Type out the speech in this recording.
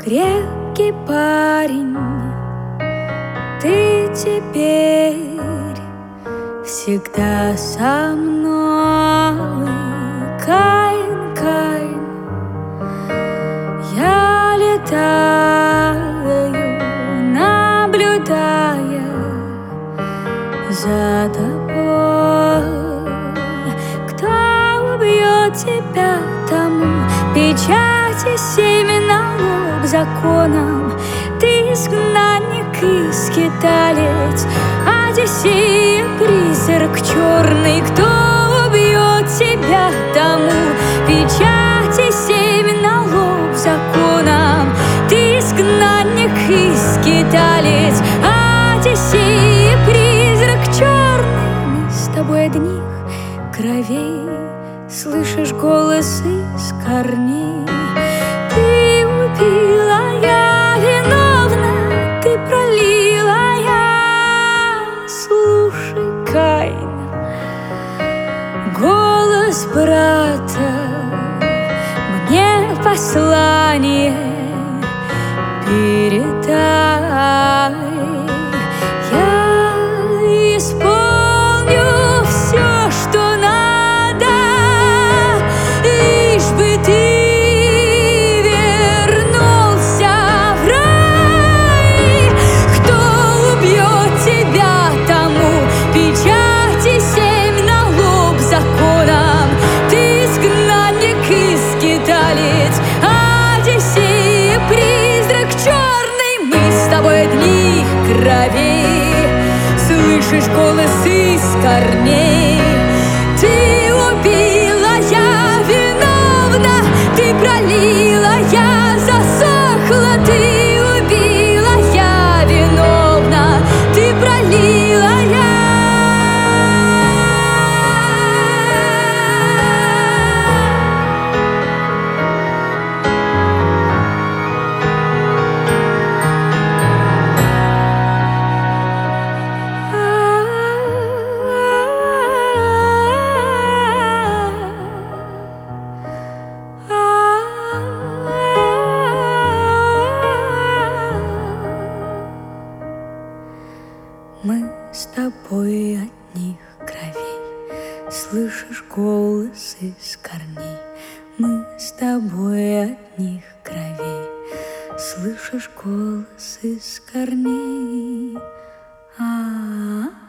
крепкий парень, ты теперь всегда со мной. Каин, Каин, я летаю, наблюдая за тобой. Кто убьет тебя, тому печати 7 на лоб законом. Ты изгнанник и скиталец, Одиссея, призрак черный. Кто убьет тебя, тому печати 7 на лоб законом. Ты изгнанник и скиталец, Одиссея, призрак черный. Мы с тобой одних кровей, слышишь голос из корней. Ты убила, я виновна, ты пролила, я. Слушай, Каин, голос брата, мне послание передай. Я исполню все, что надо, лишь бы ты вернулся в рай. Кто убьет тебя, тому печати 7 на лоб законом. Ты изгнанник и скиталец, Одиссея, призрак черный. Мы с тобой одних кровей, слышишь голос из корней. Ты убила, я виновна, ты пролила, я засохла. Ты убила, я виновна, ты пролила, я. Мы с тобой одних кровей, слышишь голос из корней. Мы с тобой одних кровей, слышишь голос из корней. А-а-а.